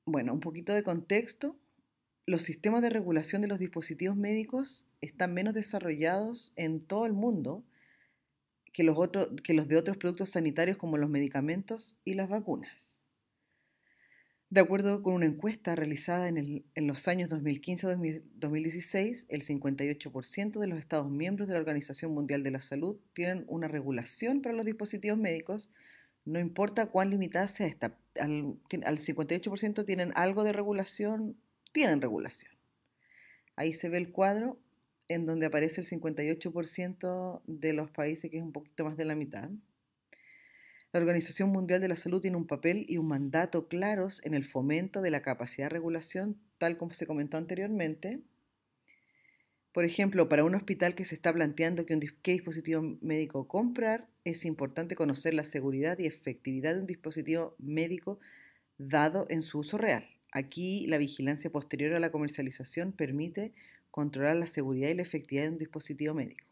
Bueno, un poquito de contexto. Los sistemas de regulación de los dispositivos médicos están menos desarrollados en todo el mundo que los de otros productos sanitarios como los medicamentos y las vacunas. De acuerdo con una encuesta realizada en los años 2015-2016, el 58% de los Estados miembros de la Organización Mundial de la Salud tienen una regulación para los dispositivos médicos, no importa cuán limitada sea esta. Al 58% tienen algo de regulación, tienen regulación. Ahí se ve el cuadro en donde aparece el 58% de los países, que es un poquito más de la mitad. La Organización Mundial de la Salud tiene un papel y un mandato claros en el fomento de la capacidad de regulación, tal como se comentó anteriormente. Por ejemplo, para un hospital que se está planteando qué dispositivo médico comprar, es importante conocer la seguridad y efectividad de un dispositivo médico dado en su uso real. Aquí la vigilancia posterior a la comercialización permite controlar la seguridad y la efectividad de un dispositivo médico.